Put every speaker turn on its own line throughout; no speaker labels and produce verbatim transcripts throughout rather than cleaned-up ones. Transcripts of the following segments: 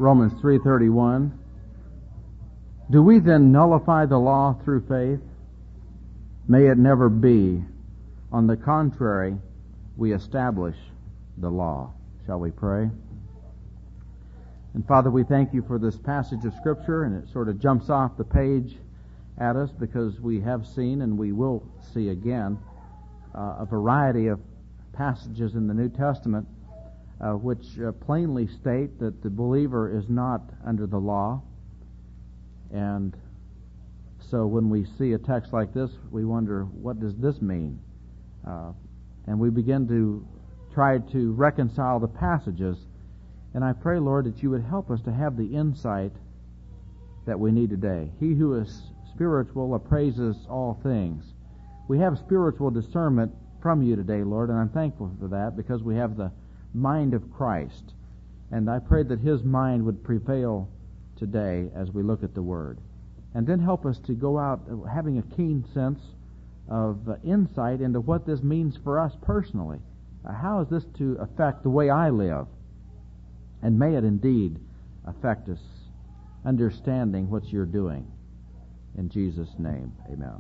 Romans three thirty-one. Do we then nullify the law through faith? May it never be. On the contrary, we establish the law. Shall we pray? And Father, we thank you for this passage of Scripture, and it sort of jumps off the page at us because we have seen and we will see again uh, a variety of passages in the New Testament uh, which uh, plainly state that the believer is not under the law. And so when we see a text like this, we wonder, what does this mean? Uh, and we begin to try to reconcile the passages. And I pray, Lord, that you would help us to have the insight that we need today. He who is spiritual appraises all things. We have spiritual discernment from you today, Lord, and I'm thankful for that because we have the mind of Christ. And I pray that his mind would prevail today as we look at the Word. And then help us to go out having a keen sense of uh, insight into what this means for us personally. Uh, how is this to affect the way I live? And may it indeed affect us, understanding what you're doing. In Jesus' name, amen.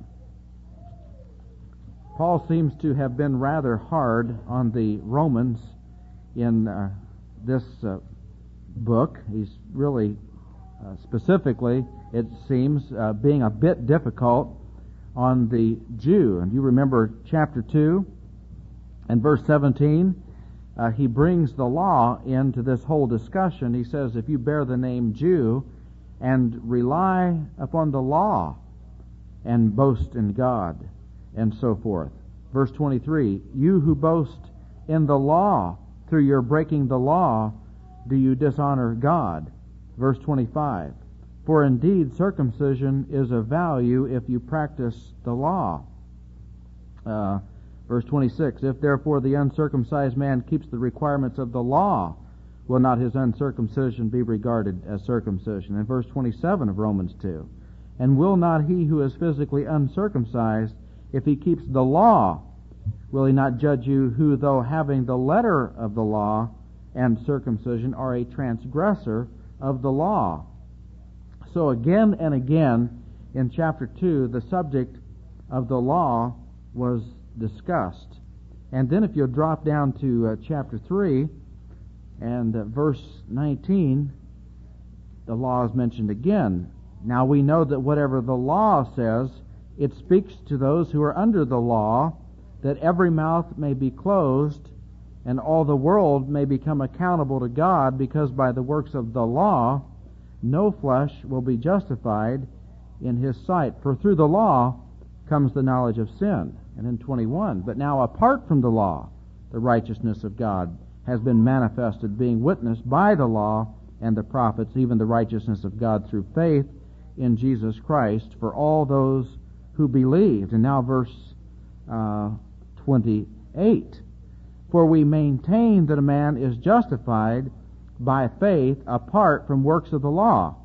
Paul seems to have been rather hard on the Romans in uh, this uh, book. He's really, uh, specifically, it seems, uh, being a bit difficult on the Jew. And you remember chapter two and verse seventeen. Uh, he brings the law into this whole discussion. He says, if you bear the name Jew and rely upon the law and boast in God, and so forth. Verse twenty-three, you who boast in the law, through your breaking the law, do you dishonor God? Verse twenty-five, for indeed circumcision is of value if you practice the law. Uh, verse twenty-six, if therefore the uncircumcised man keeps the requirements of the law, will not his uncircumcision be regarded as circumcision? And verse twenty-seven of Romans two, and will not he who is physically uncircumcised, if he keeps the law, will he not judge you who, though having the letter of the law and circumcision, are a transgressor of the law? So again and again in chapter two, the subject of the law was discussed. And then if you'll drop down to uh, chapter three and uh, verse nineteen, the law is mentioned again. Now we know that whatever the law says, it speaks to those who are under the law, that every mouth may be closed and all the world may become accountable to God, because by the works of the law no flesh will be justified in his sight. For through the law comes the knowledge of sin. And in twenty-one, but now apart from the law, the righteousness of God has been manifested, being witnessed by the law and the prophets, even the righteousness of God through faith in Jesus Christ for all those who believed. And now verse uh, twenty-eight, for we maintain that a man is justified by faith apart from works of the law.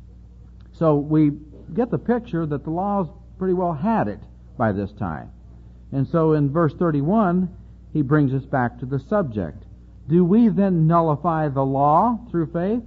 So we get the picture that the law's pretty well had it by this time. And so in verse thirty-one, he brings us back to the subject. Do we then nullify the law through faith?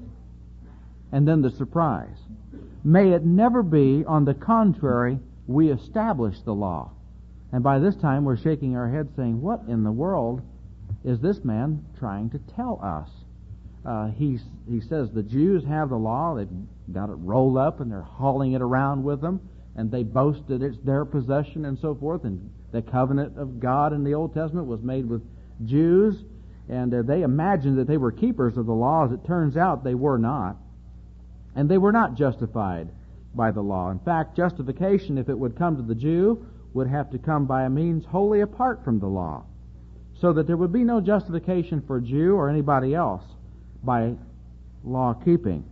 And then the surprise. May it never be. On the contrary, we establish the law. And by this time, we're shaking our heads saying, what in the world is this man trying to tell us? Uh, he, he says the Jews have the law. They've got it rolled up and they're hauling it around with them. And they boast that it's their possession and so forth. And the covenant of God in the Old Testament was made with Jews. And uh, they imagined that they were keepers of the law. As it turns out, they were not. And they were not justified by the law. In fact, justification, if it would come to the Jew, would have to come by a means wholly apart from the law. So that there would be no justification for a Jew or anybody else by law keeping.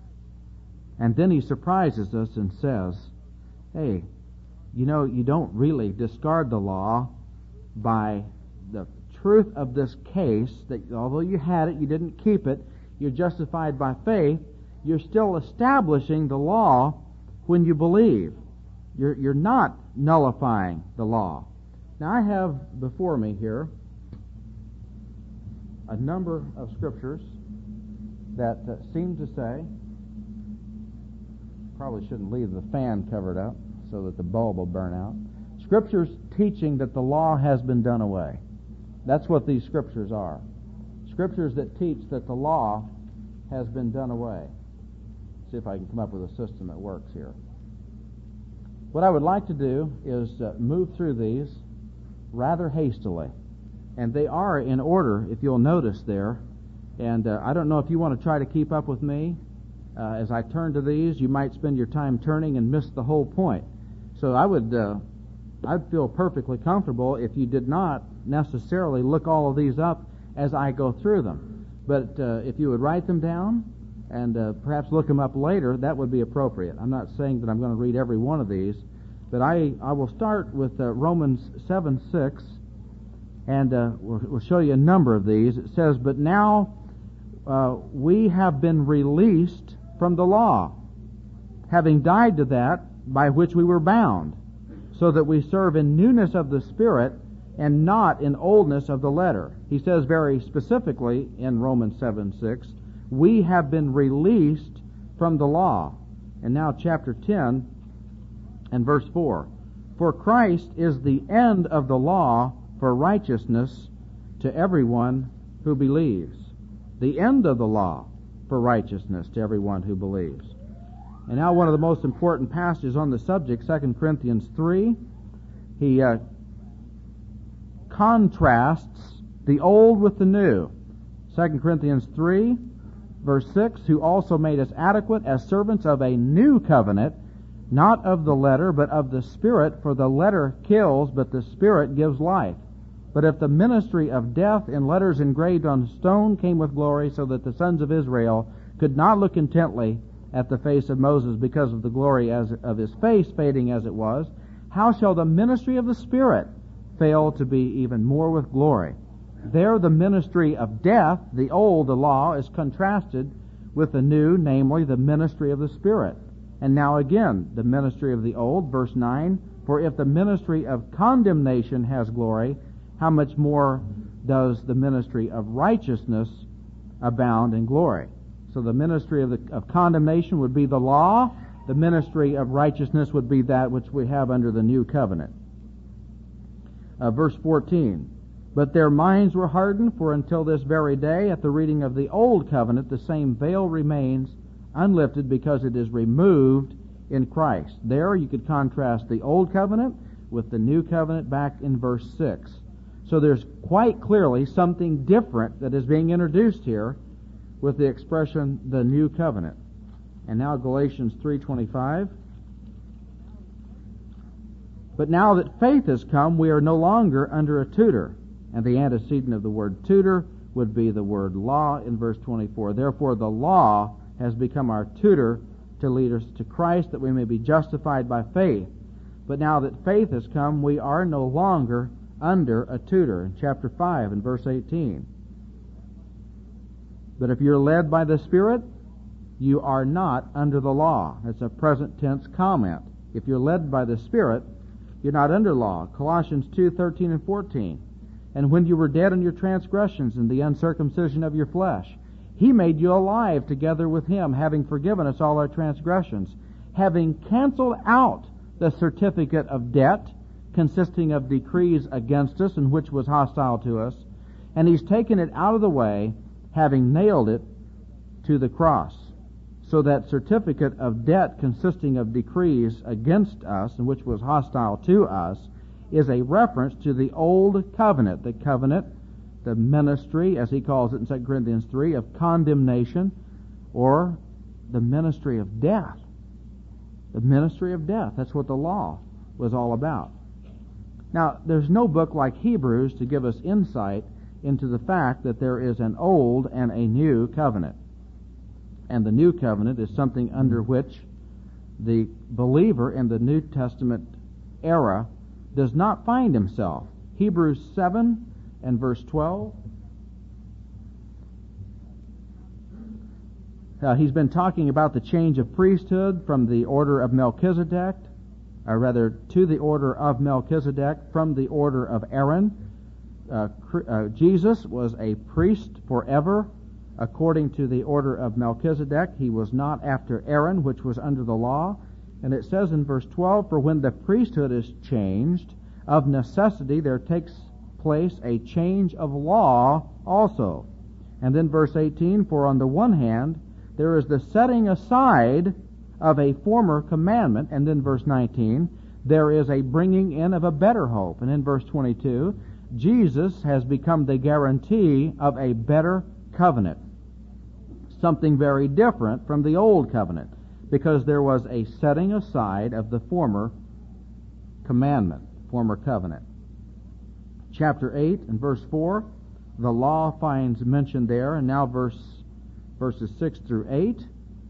And then he surprises us and says, hey, you know, you don't really discard the law by the truth of this case, that although you had it, you didn't keep it, you're justified by faith. You're still establishing the law when you believe. You're, you're not nullifying the law. Now I have before me here a number of scriptures that uh, seem to say, probably shouldn't leave the fan covered up so that the bulb will burn out. Scriptures teaching that the law has been done away. That's what these scriptures are. Scriptures that teach that the law has been done away. See if I can come up with a system that works here. What I would like to do is uh, move through these rather hastily. And they are in order, if you'll notice there. And uh, I don't know if you want to try to keep up with me. Uh, as I turn to these, you might spend your time turning and miss the whole point. So I would, uh, I'd feel perfectly comfortable if you did not necessarily look all of these up as I go through them. But uh, if you would write them down and uh, perhaps look them up later, that would be appropriate. I'm not saying that I'm going to read every one of these, but I, I will start with uh, Romans seven six, and uh, we'll, we'll show you a number of these. It says, "But now uh, we have been released from the law, having died to that by which we were bound, so that we serve in newness of the Spirit and not in oldness of the letter." He says very specifically in Romans seven six, we have been released from the law. And now chapter ten and verse four. "For Christ is the end of the law for righteousness to everyone who believes." The end of the law for righteousness to everyone who believes. And now one of the most important passages on the subject, Second Corinthians three. He uh, contrasts the old with the new. Second Corinthians three, verse six, "Who also made us adequate as servants of a new covenant, not of the letter, but of the Spirit, for the letter kills, but the Spirit gives life. But if the ministry of death in letters engraved on stone came with glory, so that the sons of Israel could not look intently at the face of Moses because of the glory as of his face fading as it was, how shall the ministry of the Spirit fail to be even more with glory?" There the ministry of death, the old, the law, is contrasted with the new, namely the ministry of the Spirit. And now again, the ministry of the old, verse nine, "For if the ministry of condemnation has glory, how much more does the ministry of righteousness abound in glory?" So the ministry of, the, of condemnation would be the law. The ministry of righteousness would be that which we have under the new covenant. Uh, verse fourteen, "But their minds were hardened, for until this very day, at the reading of the old covenant, the same veil remains unlifted, because it is removed in Christ." There you could contrast the old covenant with the new covenant back in verse six. So there's quite clearly something different that is being introduced here with the expression, the new covenant. And now Galatians three twenty-five. "But now that faith has come, we are no longer under a tutor." And the antecedent of the word tutor would be the word law in verse twenty-four. "Therefore the law has become our tutor to lead us to Christ, that we may be justified by faith. But now that faith has come, we are no longer under a tutor." In chapter five and verse eighteen. "But if you're led by the Spirit, you are not under the law." That's a present tense comment. If you're led by the Spirit, you're not under law. Colossians two thirteen and fourteen. "And when you were dead in your transgressions and the uncircumcision of your flesh, He made you alive together with Him, having forgiven us all our transgressions, having canceled out the certificate of debt consisting of decrees against us, and which was hostile to us, and He's taken it out of the way, having nailed it to the cross." So that certificate of debt consisting of decrees against us, and which was hostile to us, is a reference to the old covenant, the covenant, the ministry, as he calls it in Second Corinthians three, of condemnation, or the ministry of death. The ministry of death. That's what the law was all about. Now, there's no book like Hebrews to give us insight into the fact that there is an old and a new covenant. And the new covenant is something under which the believer in the New Testament era does not find himself. Hebrews seven and verse twelve. Uh, he's been talking about the change of priesthood from the order of Melchizedek, or rather to the order of Melchizedek from the order of Aaron. Uh, uh, Jesus was a priest forever according to the order of Melchizedek. He was not after Aaron, which was under the law. And it says in verse twelve, for when the priesthood is changed, of necessity there takes place a change of law also. And then verse eighteen, for on the one hand, there is the setting aside of a former commandment. And then verse nineteen, there is a bringing in of a better hope. And in verse twenty-two, Jesus has become the guarantee of a better covenant. Something very different from the old covenant, because there was a setting aside of the former commandment, former covenant. Chapter eight and verse four, the law finds mention there, and now verse verses six through eight.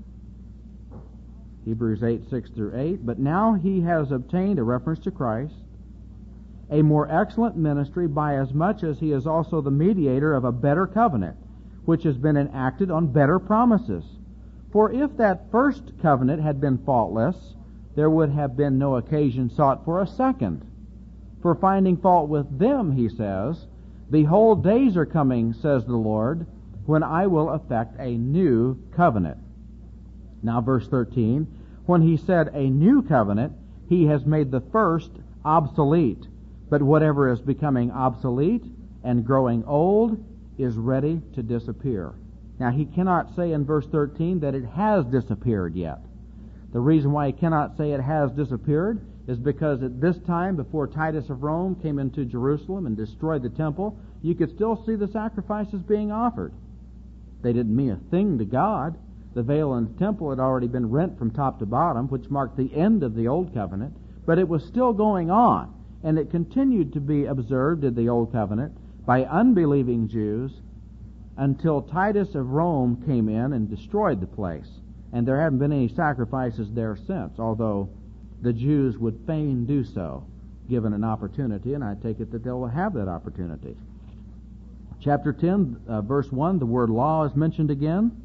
Hebrews eight, six through eight. But now he has obtained, a reference to Christ, a more excellent ministry, by as much as he is also the mediator of a better covenant, which has been enacted on better promises. For if that first covenant had been faultless, there would have been no occasion sought for a second. For finding fault with them, he says, behold, days are coming, says the Lord, when I will effect a new covenant. Now verse thirteen, when he said a new covenant, he has made the first obsolete. But whatever is becoming obsolete and growing old is ready to disappear. Now he cannot say in verse thirteen that it has disappeared yet. The reason why he cannot say it has disappeared is because at this time, before Titus of Rome came into Jerusalem and destroyed the temple, you could still see the sacrifices being offered. They didn't mean a thing to God. The veil in the temple had already been rent from top to bottom, which marked the end of the Old Covenant, but it was still going on, and it continued to be observed in the Old Covenant by unbelieving Jews until Titus of Rome came in and destroyed the place. And there haven't been any sacrifices there since, although the Jews would fain do so, given an opportunity, and I take it that they will have that opportunity. Chapter ten, uh, verse one, the word law is mentioned again.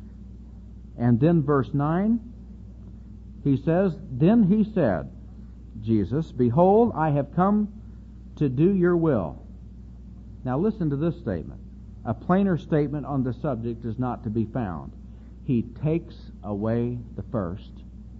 And then verse nine, he says, then he said, Jesus, behold, I have come to do your will. Now listen to this statement. A plainer statement on the subject is not to be found. He takes away the first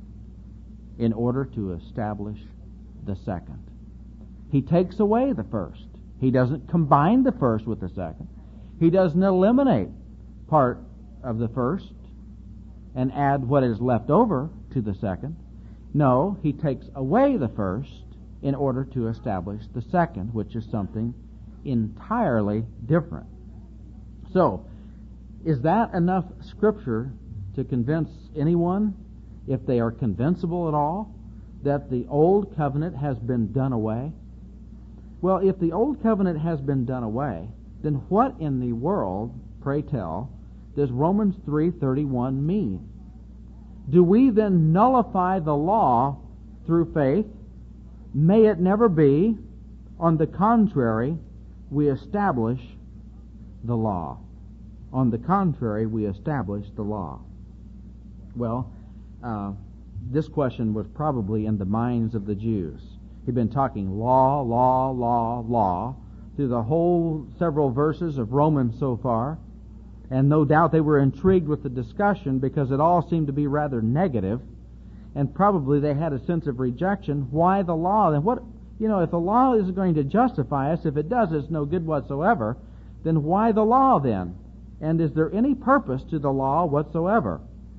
in order to establish the second. He takes away the first. He doesn't combine the first with the second. He doesn't eliminate part of the first and add what is left over to the second. No, he takes away the first in order to establish the second, which is something entirely different. So, is that enough Scripture to convince anyone, if they are convincible at all, that the Old Covenant has been done away? Well, if the Old Covenant has been done away, then what in the world, pray tell, does Romans three thirty-one mean? Do we then nullify the law through faith? May it never be. On the contrary, we establish the law. On the contrary, we establish the law. Well, uh, this question was probably in the minds of the Jews. He'd been talking law, law, law, law through the whole several verses of Romans so far. And no doubt they were intrigued with the discussion because it all seemed to be rather negative. And probably they had a sense of rejection. Why the law? Then what, you know, if the law isn't going to justify us, if it does, it's no good whatsoever, then why the law then? And is there any purpose to the law whatsoever?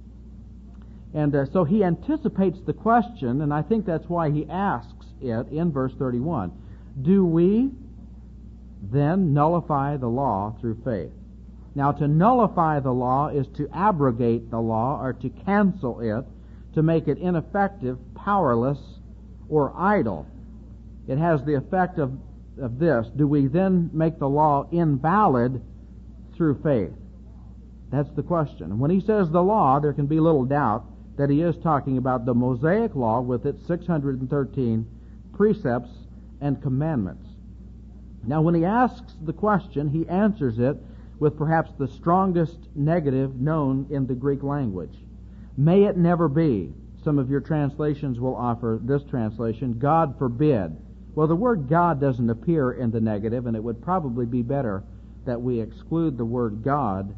And uh, so he anticipates the question, and I think that's why he asks it in verse thirty-one. Do we then nullify the law through faith? Now, to nullify the law is to abrogate the law or to cancel it, to make it ineffective, powerless, or idle. It has the effect of, of this. Do we then make the law invalid through faith? That's the question. And when he says the law, there can be little doubt that he is talking about the Mosaic law with its six hundred thirteen precepts and commandments. Now, when he asks the question, he answers it with perhaps the strongest negative known in the Greek language. May it never be. Some of your translations will offer this translation, God forbid. Well, the word God doesn't appear in the negative, and it would probably be better that we exclude the word God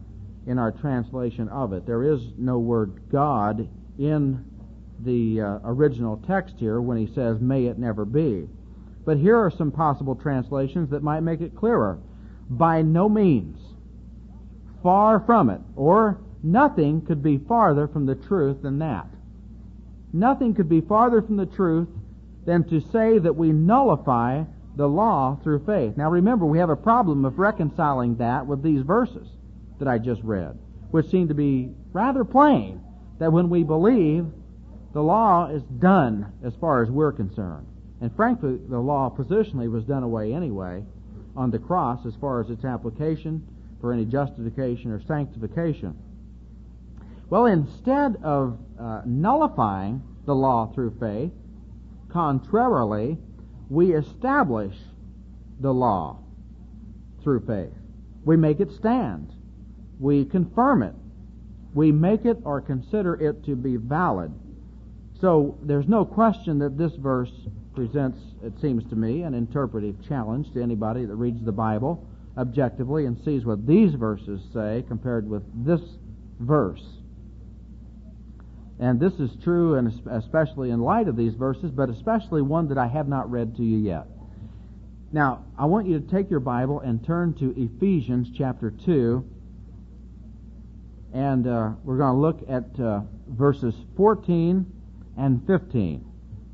in our translation of it. There is no word God in the uh, original text here when he says, may it never be. But here are some possible translations that might make it clearer. By no means. Far from it. Or nothing could be farther from the truth than that. Nothing could be farther from the truth than to say that we nullify the law through faith. Now remember, we have a problem of reconciling that with these verses that I just read, which seem to be rather plain, that when we believe, the law is done as far as we're concerned. And frankly, the law positionally was done away anyway on the cross as far as its application for any justification or sanctification. Well, instead of uh, nullifying the law through faith, contrarily, we establish the law through faith. We make it stand. We confirm it. We make it or consider it to be valid. So there's no question that this verse presents, it seems to me, an interpretive challenge to anybody that reads the Bible objectively and sees what these verses say compared with this verse. And this is true, and especially in light of these verses, but especially one that I have not read to you yet. Now, I want you to take your Bible and turn to Ephesians chapter two, and uh, we're going to look at uh, verses fourteen and fifteen.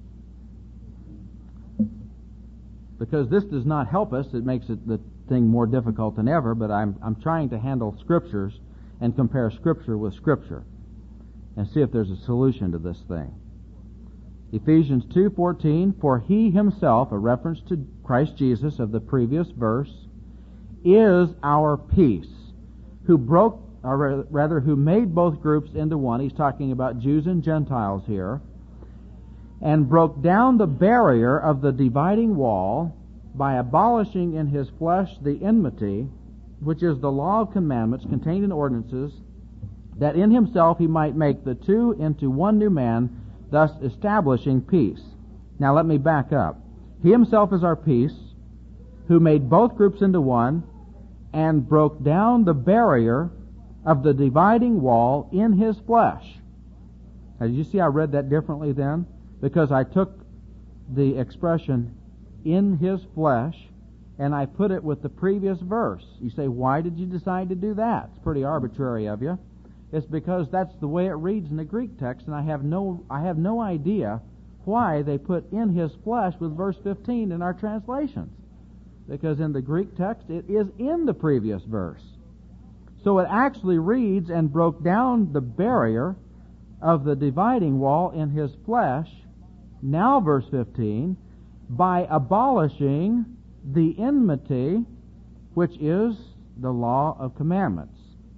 Because this does not help us, it makes it the thing more difficult than ever, but I'm I'm trying to handle Scriptures and compare Scripture with Scripture and see if there's a solution to this thing. Ephesians two fourteen, for he himself, a reference to Christ Jesus of the previous verse, is our peace, who broke, or rather, who made both groups into one. He's talking about Jews and Gentiles here, and broke down the barrier of the dividing wall by abolishing in his flesh the enmity, which is the law of commandments contained in ordinances, that in himself he might make the two into one new man, thus establishing peace. Now let me back up. He himself is our peace, who made both groups into one, and broke down the barrier of the dividing wall in his flesh. Now, did you see I read that differently then? Because I took the expression in his flesh and I put it with the previous verse. You say, why did you decide to do that? It's pretty arbitrary of you. It's because that's the way it reads in the Greek text, and I have no I have no idea why they put in his flesh with verse fifteen in our translations. Because in the Greek text it is in the previous verse. So it actually reads, and broke down the barrier of the dividing wall in his flesh, now verse fifteen, by abolishing the enmity, which is the law of commandments,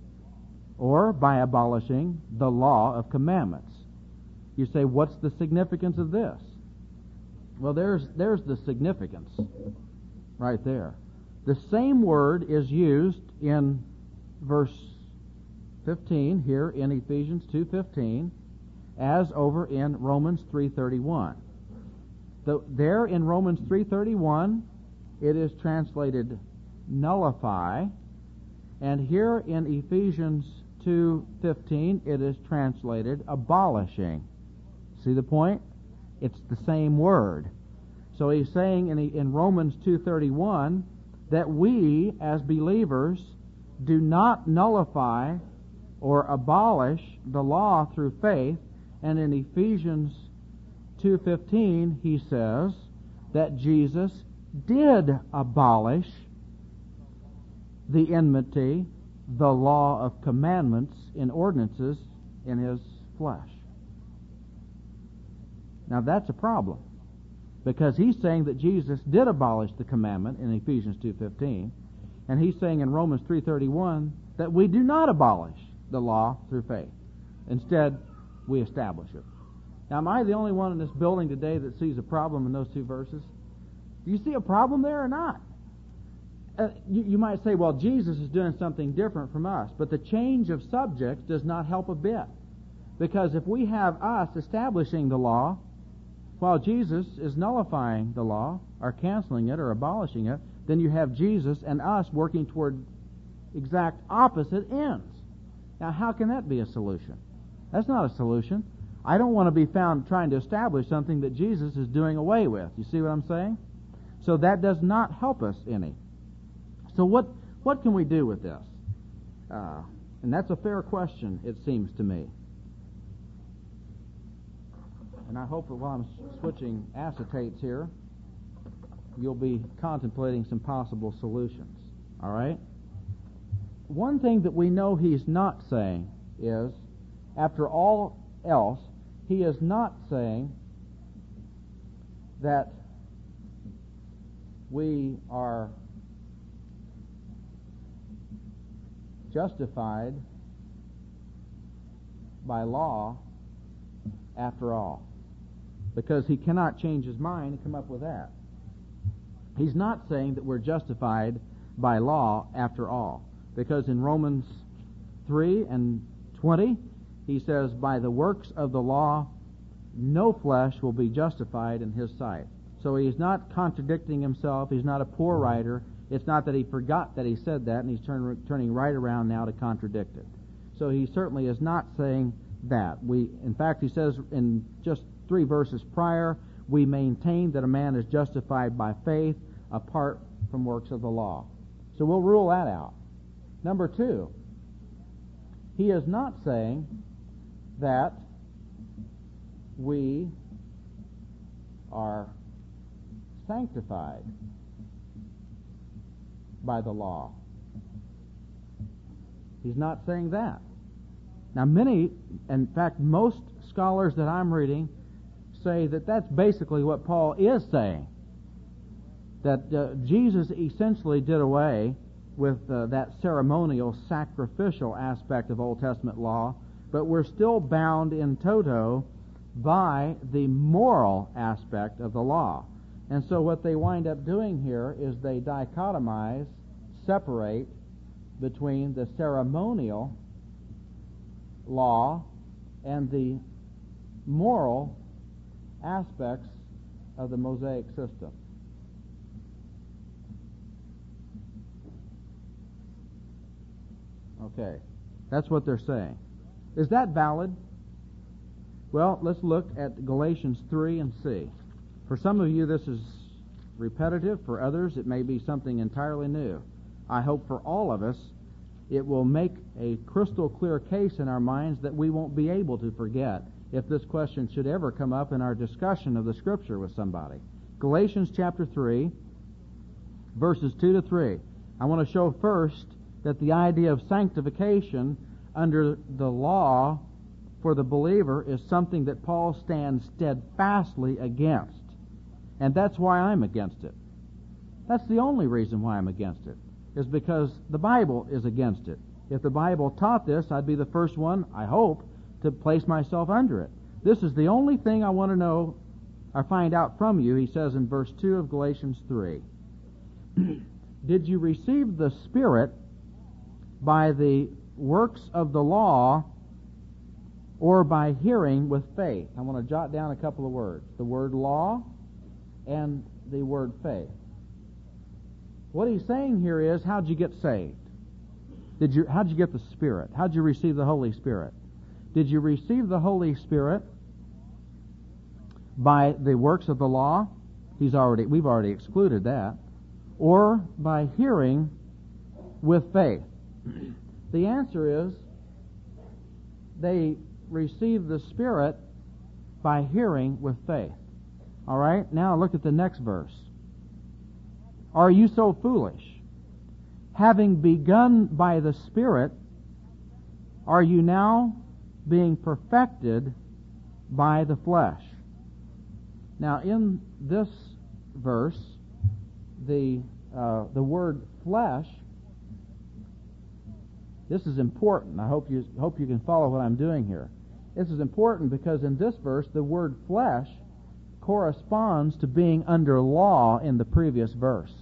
or by abolishing the law of commandments. You say, what's the significance of this? Well, there's there's the significance right there. The same word is used in verse fifteen here in Ephesians two fifteen as over in Romans three thirty-one. The, there in Romans three thirty-one it is translated nullify, and here in Ephesians two fifteen it is translated abolishing. See the point? It's the same word. So he's saying in, in Romans two thirty-one that we as believers do not nullify or abolish the law through faith, and in Ephesians two fifteen he says that Jesus did abolish the enmity, the law of commandments in ordinances in his flesh. Now that's a problem, because he's saying that Jesus did abolish the commandment in Ephesians two fifteen, and he's saying in Romans three thirty-one that we do not abolish the law through faith. Instead, we establish it. Now, am I the only one in this building today that sees a problem in those two verses? Do you see a problem there or not? Uh, you, you might say, well, Jesus is doing something different from us, but the change of subjects does not help a bit. Because if we have us establishing the law, while Jesus is nullifying the law, or canceling it, or abolishing it, then you have Jesus and us working toward exact opposite ends. Now, how can that be a solution? That's not a solution. I don't want to be found trying to establish something that Jesus is doing away with. You see what I'm saying? So that does not help us any. So what what can we do with this? Uh, and that's a fair question, it seems to me. And I hope that while I'm switching acetates here, you'll be contemplating some possible solutions. All right? One thing that we know he's not saying is, after all else, he is not saying that we are justified by law after all, because he cannot change his mind and come up with that. He's not saying that we're justified by law after all, because in Romans three and twenty, he says, by the works of the law, no flesh will be justified in his sight. So he's not contradicting himself. He's not a poor writer. It's not that he forgot that he said that, and he's turn, turning right around now to contradict it. So he certainly is not saying that. We, in fact, he says in just three verses prior, we maintain that a man is justified by faith apart from works of the law. So we'll rule that out. Number two, he is not saying that we are sanctified by the law. He's not saying that. Now, many, in fact, most scholars that I'm reading say that that's basically what Paul is saying. That uh, Jesus essentially did away with uh, that ceremonial, sacrificial aspect of Old Testament law, but we're still bound in toto by the moral aspect of the law. And so what they wind up doing here is they dichotomize, separate between the ceremonial law and the moral aspects of the Mosaic system. Okay, that's what they're saying. Is that valid? Well, let's look at Galatians three and see. For some of you, this is repetitive. For others, it may be something entirely new. I hope for all of us, it will make a crystal clear case in our minds that we won't be able to forget if this question should ever come up in our discussion of the Scripture with somebody. Galatians chapter three, verses two to three. I want to show first that the idea of sanctification under the law for the believer is something that Paul stands steadfastly against. And that's why I'm against it. That's the only reason why I'm against it, is because the Bible is against it. If the Bible taught this, I'd be the first one, I hope, to place myself under it. This is the only thing I want to know or find out from you, he says in verse two of Galatians three. Did you receive the Spirit by the works of the law or by hearing with faith? I want to jot down a couple of words. The word law and the word faith. What he's saying here is, how'd you get saved? Did you, how'd you get the Spirit? How'd you receive the Holy Spirit? Did you receive the Holy Spirit by the works of the law? He's already, we've already excluded that. Or by hearing with faith? The answer is, they receive the Spirit by hearing with faith. All right? Now look at the next verse. Are you so foolish? Having begun by the Spirit, are you now being perfected by the flesh? Now, in this verse, the uh, the word flesh, this is important. I hope you hope you can follow what I'm doing here. This is important because in this verse, the word flesh corresponds to being under law in the previous verse.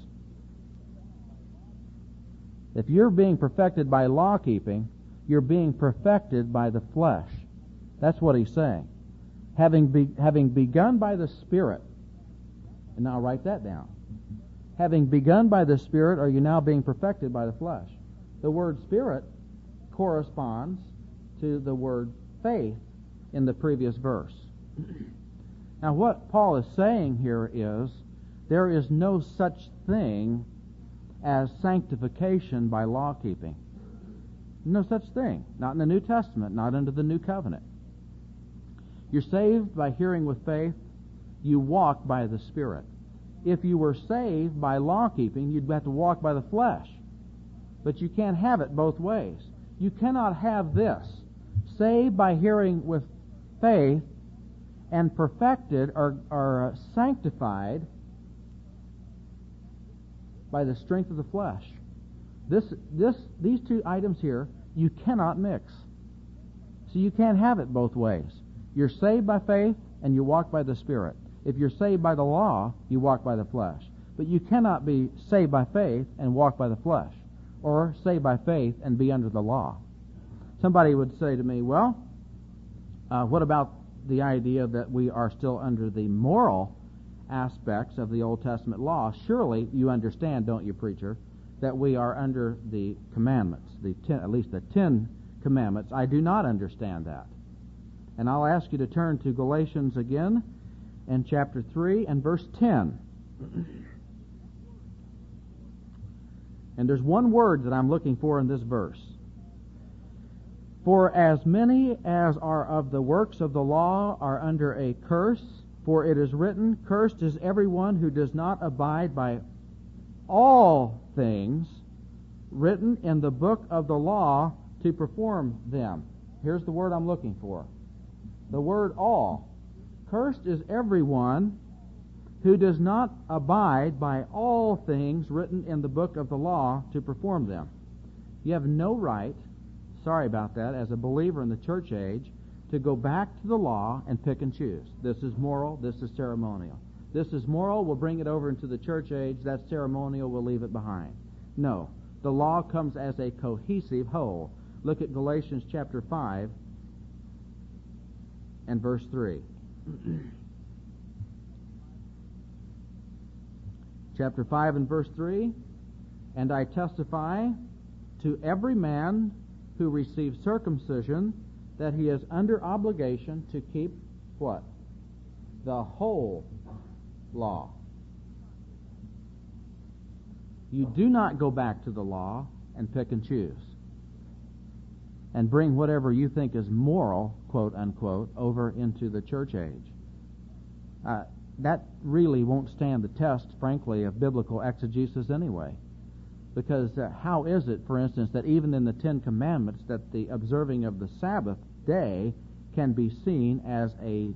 If you're being perfected by law keeping, you're being perfected by the flesh. That's what he's saying. Having be, having begun by the Spirit, and now write that down. Having begun by the Spirit, are you now being perfected by the flesh? The word Spirit corresponds to the word faith in the previous verse. Now, what Paul is saying here is there is no such thing as sanctification by law keeping. No such thing. Not in the New Testament, not under the New Covenant. You're saved by hearing with faith. You walk by the Spirit. If you were saved by law keeping, you'd have to walk by the flesh. But you can't have it both ways. You cannot have this, saved by hearing with faith and perfected or, or sanctified by the strength of the flesh. This, this, these two items here, you cannot mix. So you can't have it both ways. You're saved by faith and you walk by the Spirit. If you're saved by the law, you walk by the flesh. But you cannot be saved by faith and walk by the flesh, or saved by faith and be under the law. Somebody would say to me, well, uh, what about the idea that we are still under the moral aspects of the Old Testament law? Surely you understand, don't you, preacher, that we are under the commandments, the ten, at least the Ten Commandments. I do not understand that. And I'll ask you to turn to Galatians again in chapter three and verse ten. And there's one word that I'm looking for in this verse. For as many as are of the works of the law are under a curse, for it is written, cursed is everyone who does not abide by all things written in the book of the law to perform them. Here's the word I'm looking for. The word all. Cursed is everyone who does not abide by all things written in the book of the law to perform them. You have no right, sorry about that, as a believer in the church age, to go back to the law and pick and choose. This is moral, this is ceremonial. This is moral, we'll bring it over into the church age. That's ceremonial, we'll leave it behind. No, the law comes as a cohesive whole. Look at Galatians chapter five and verse three. Chapter five and verse three, and I testify to every man who receives circumcision that he is under obligation to keep what? The whole law. You do not go back to the law and pick and choose and bring whatever you think is moral, quote unquote, over into the church age. Uh, that really won't stand the test, frankly, of biblical exegesis anyway. Because uh, how is it, for instance, that even in the Ten Commandments that the observing of the Sabbath day can be seen as a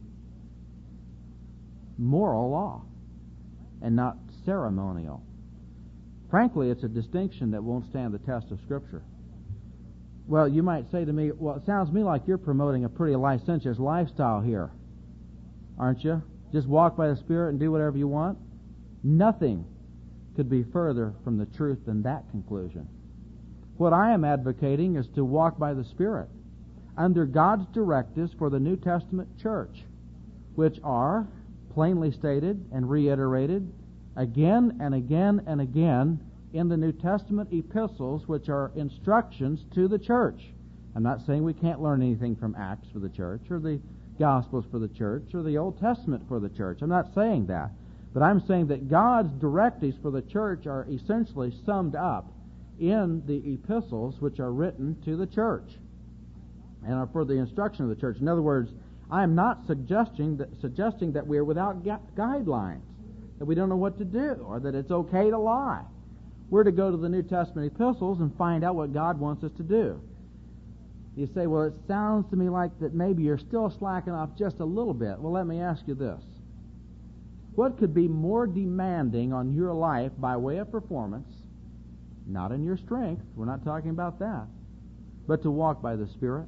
moral law and not ceremonial? Frankly, it's a distinction that won't stand the test of Scripture. Well, you might say to me, well, it sounds to me like you're promoting a pretty licentious lifestyle here, aren't you? Just walk by the Spirit and do whatever you want? Nothing could be further from the truth than that conclusion. What I am advocating is to walk by the Spirit under God's directives for the New Testament church, which are plainly stated and reiterated again and again and again in the New Testament epistles, which are instructions to the church. I'm not saying we can't learn anything from Acts for the church, or the Gospels for the church, or the Old Testament for the church. I'm not saying that. But I'm saying that God's directives for the church are essentially summed up in the epistles which are written to the church and are for the instruction of the church. In other words, I am not suggesting that, suggesting that we are without gu- guidelines, that we don't know what to do, or that it's okay to lie. We're to go to the New Testament epistles and find out what God wants us to do. You say, well, it sounds to me like that maybe you're still slacking off just a little bit. Well, let me ask you this. What could be more demanding on your life by way of performance, not in your strength, we're not talking about that, but to walk by the Spirit?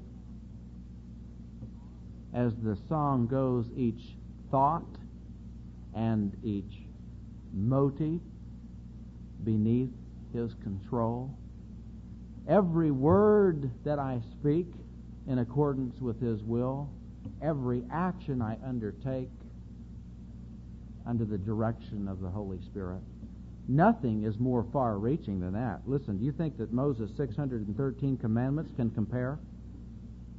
As the song goes, each thought and each motive beneath His control. Every word that I speak in accordance with His will, every action I undertake under the direction of the Holy Spirit. Nothing is more far-reaching than that. Listen, do you think that Moses' six hundred thirteen commandments can compare?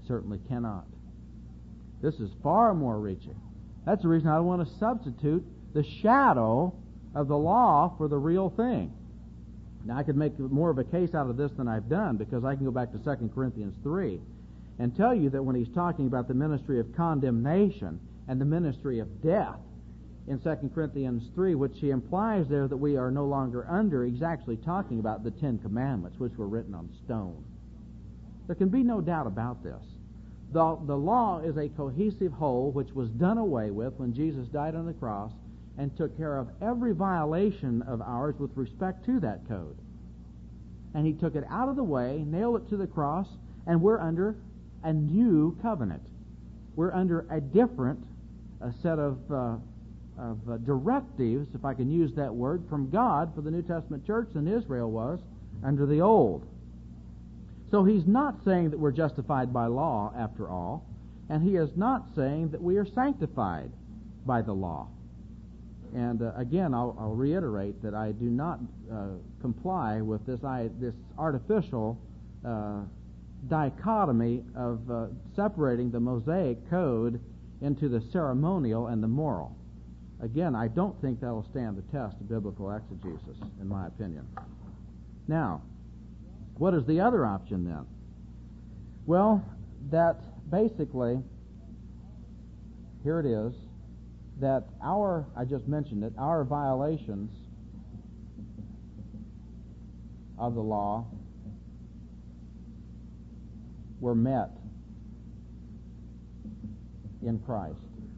certainly cannot. This is far more reaching. That's the reason I want to substitute the shadow of the law for the real thing. Now, I could make more of a case out of this than I've done, because I can go back to Second Corinthians three and tell you that when he's talking about the ministry of condemnation and the ministry of death in Second Corinthians three, which he implies there that we are no longer under, he's actually talking about the Ten Commandments, which were written on stone. There can be no doubt about this. The, the law is a cohesive whole which was done away with when Jesus died on the cross and took care of every violation of ours with respect to that code. And he took it out of the way, nailed it to the cross, and we're under a new covenant. We're under a different a set of, uh, of uh, directives, if I can use that word, from God for the New Testament church than Israel was under the Old. So he's not saying that we're justified by law, after all, and he is not saying that we are sanctified by the law. And uh, again, I'll, I'll reiterate that I do not uh, comply with this I, this artificial uh, dichotomy of uh, separating the Mosaic code into the ceremonial and the moral. Again, I don't think that will stand the test of biblical exegesis, in my opinion. Now, what is the other option then? Well, that basically, here it is, that our, I just mentioned it, our violations of the law were met in Christ.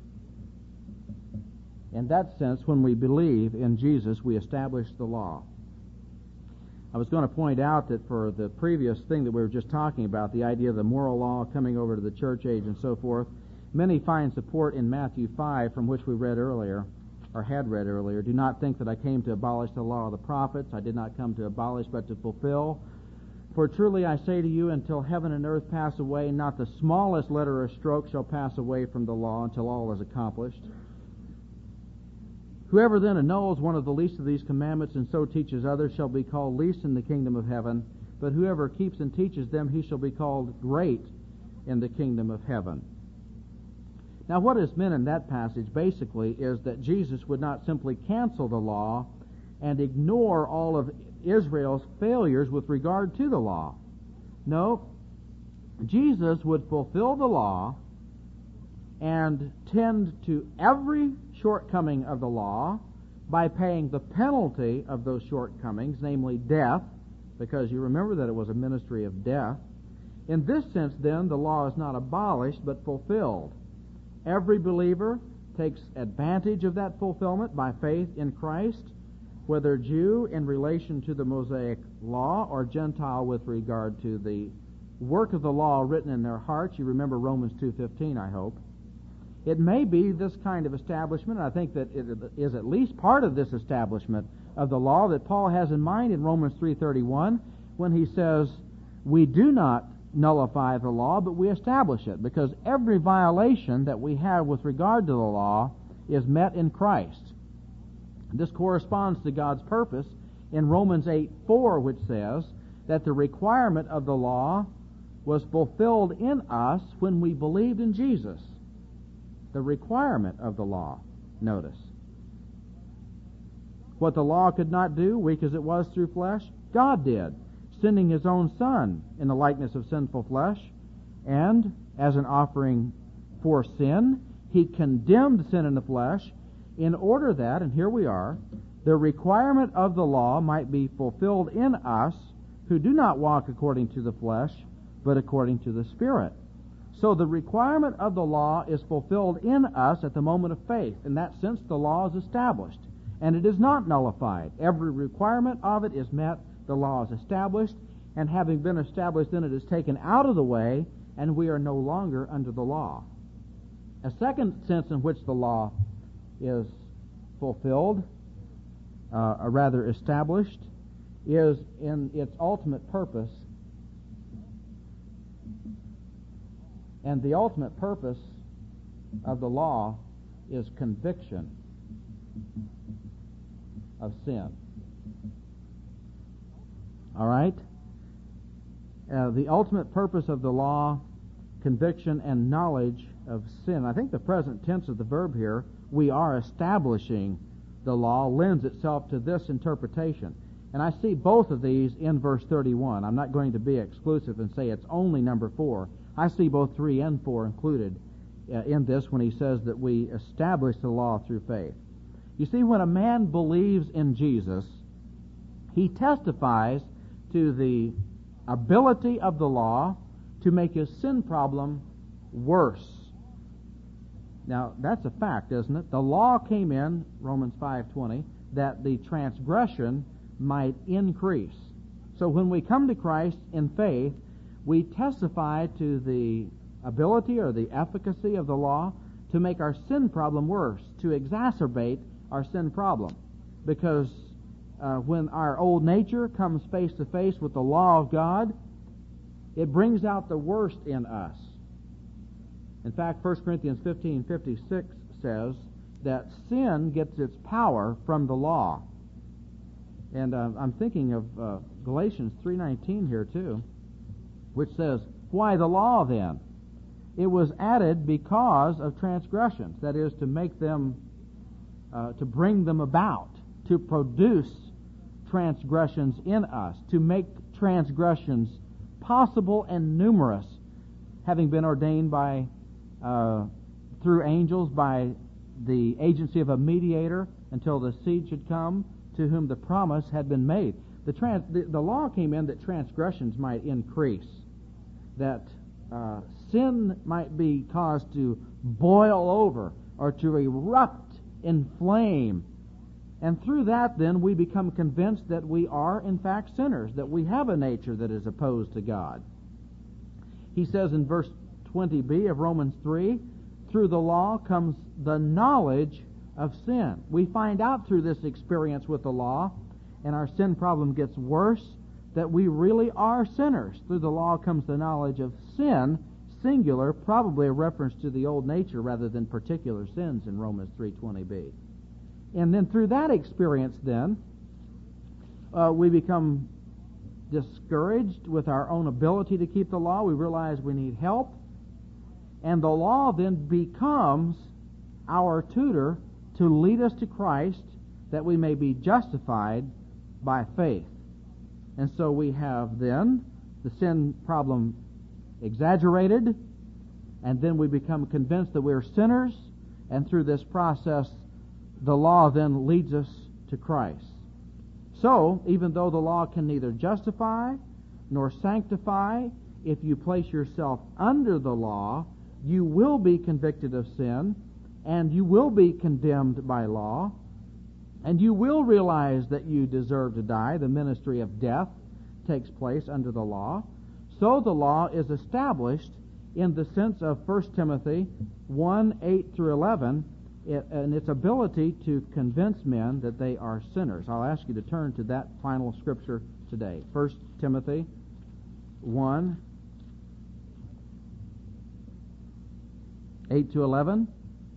In that sense, when we believe in Jesus, we establish the law. I was going to point out that for the previous thing that we were just talking about, the idea of the moral law coming over to the church age and so forth, many find support in Matthew five, from which we read earlier, or had read earlier. Do not think that I came to abolish the law of the prophets. I did not come to abolish, but to fulfill. For truly I say to you, until heaven and earth pass away, not the smallest letter or stroke shall pass away from the law until all is accomplished. Whoever then annuls one of the least of these commandments and so teaches others shall be called least in the kingdom of heaven, but whoever keeps and teaches them, he shall be called great in the kingdom of heaven. Now, what is meant in that passage basically is that Jesus would not simply cancel the law and ignore all of Israel's failures with regard to the law. No, Jesus would fulfill the law and tend to every shortcoming of the law by paying the penalty of those shortcomings, namely death, because you remember that it was a ministry of death. In this sense, then, the law is not abolished but fulfilled. Every believer takes advantage of that fulfillment by faith in Christ, whether Jew in relation to the Mosaic law or Gentile with regard to the work of the law written in their hearts. You remember Romans two fifteen, I hope. It may be this kind of establishment, and I think that it is at least part of this establishment of the law that Paul has in mind in Romans three thirty-one when he says, we do not nullify the law, but we establish it, because every violation that we have with regard to the law is met in Christ. This corresponds to God's purpose in Romans eight four, which says that the requirement of the law was fulfilled in us when we believed in Jesus. The requirement of the law, notice. What the law could not do, weak as it was through flesh, God did, sending His own Son in the likeness of sinful flesh, and as an offering for sin, He condemned sin in the flesh in order that, and here we are, the requirement of the law might be fulfilled in us who do not walk according to the flesh, but according to the Spirit. So the requirement of the law is fulfilled in us at the moment of faith. In that sense, the law is established, and it is not nullified. Every requirement of it is met, the law is established, and having been established, then it is taken out of the way, and we are no longer under the law. A second sense in which the law is fulfilled, uh, or rather established, is in its ultimate purpose. And the ultimate purpose of the law is conviction of sin. All right? Uh, the ultimate purpose of the law conviction and knowledge of sin. I think the present tense of the verb here, we are establishing the law, lends itself to this interpretation. And I see both of these in verse thirty-one. I'm not going to be exclusive and say it's only number four. I see both three and four included uh, in this when he says that we establish the law through faith. You see, when a man believes in Jesus, he testifies to the ability of the law to make his sin problem worse. Now, that's a fact, isn't it? The law came in, Romans five twenty, that the transgression might increase. So when we come to Christ in faith, we testify to the ability or the efficacy of the law to make our sin problem worse, to exacerbate our sin problem. Because uh, when our old nature comes face to face with the law of God, it brings out the worst in us. In fact, First Corinthians fifteen fifty-six says that sin gets its power from the law. And uh, I'm thinking of uh, Galatians three nineteen here too, which says, "Why the law then? It was added because of transgressions." That is, to make them, uh, to bring them about, to produce transgressions in us, to make transgressions possible and numerous, having been ordained by, uh, through angels by the agency of a mediator until the seed should come, to whom the promise had been made. The, trans, the, the law came in that transgressions might increase, that uh, sin might be caused to boil over or to erupt in flame. And through that, then, we become convinced that we are, in fact, sinners, that we have a nature that is opposed to God. He says in verse twenty b of Romans three, through the law comes the knowledge of sin. We find out through this experience with the law, and our sin problem gets worse, that we really are sinners. Through the law comes the knowledge of sin, singular, probably a reference to the old nature rather than particular sins in Romans three twenty b. And then through that experience then, uh, we become discouraged with our own ability to keep the law. We realize we need help. And the law then becomes our tutor to lead us to Christ, that we may be justified by faith. And so we have then the sin problem exaggerated, and then we become convinced that we're sinners, and through this process, the law then leads us to Christ. So, even though the law can neither justify nor sanctify, if you place yourself under the law, you will be convicted of sin, and you will be condemned by law, and you will realize that you deserve to die. The ministry of death takes place under the law. So the law is established in the sense of First Timothy one, eight through eleven, and its ability to convince men that they are sinners. I'll ask you to turn to that final scripture today. First Timothy one, eight to eleven.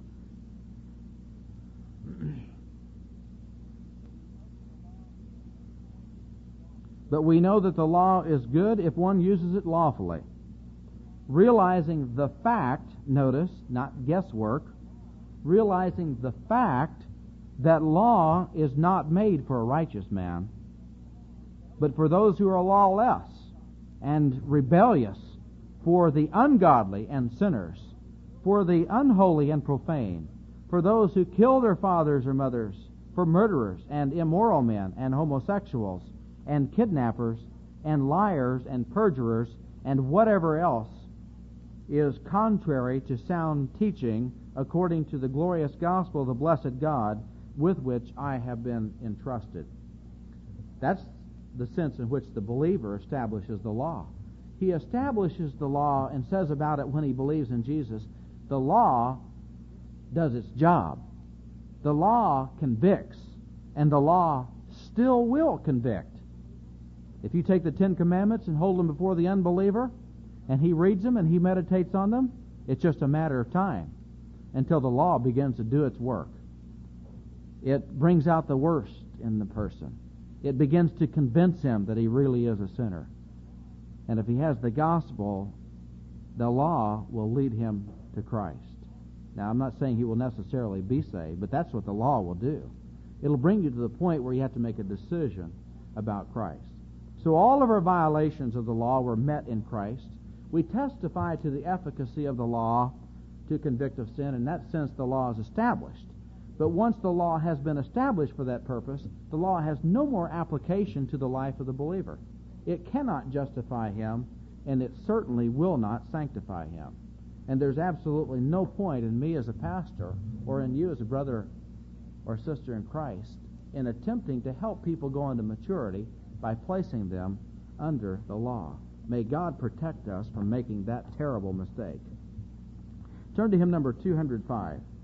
But we know that the law is good if one uses it lawfully, realizing the fact, notice, not guesswork, realizing the fact that law is not made for a righteous man, but for those who are lawless and rebellious, for the ungodly and sinners, for the unholy and profane, for those who kill their fathers or mothers, for murderers and immoral men and homosexuals and kidnappers and liars and perjurers and whatever else is contrary to sound teaching, according to the glorious gospel of the blessed God with which I have been entrusted. That's the sense in which the believer establishes the law. He establishes the law and says about it when he believes in Jesus, the law does its job. The law convicts, and the law still will convict. If you take the Ten Commandments and hold them before the unbeliever, and he reads them and he meditates on them, it's just a matter of time until the law begins to do its work. It brings out the worst in the person. It begins to convince him that he really is a sinner. And if he has the gospel the law will lead him to Christ. Now, I'm not saying he will necessarily be saved, but that's what the law will do. It'll bring you to the point where you have to make a decision about Christ. So all of our violations of the law were met in Christ. We testify to the efficacy of the law to convict of sin. In that sense, the law is established. But once the law has been established for that purpose, the law has no more application to the life of the believer. It cannot justify him, and it certainly will not sanctify him. And there's absolutely no point in me as a pastor or in you as a brother or sister in Christ in attempting to help people go into maturity by placing them under the law. May God protect us from making that terrible mistake. Turn to hymn number two hundred five.